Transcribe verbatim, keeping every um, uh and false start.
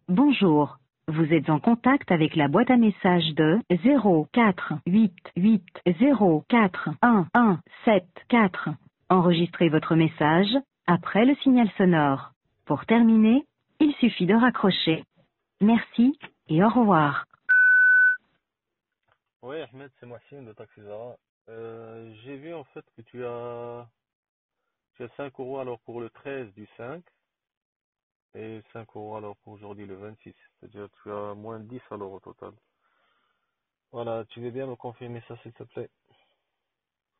Bonjour. Vous êtes en contact avec la boîte à messages de zéro quatre huit huit zéro quatre un un sept quatre. Enregistrez votre message après le signal sonore. Pour terminer, il suffit de raccrocher. Merci et au revoir. Oui, Ahmed, c'est Mohsin de Taxizara. Euh, j'ai vu en fait que tu as, tu as cinq euros alors pour le treize du cinq et cinq euros alors pour aujourd'hui le vingt-six. C'est-à-dire que tu as moins dix alors au total. Voilà, tu veux bien me confirmer ça s'il te plaît?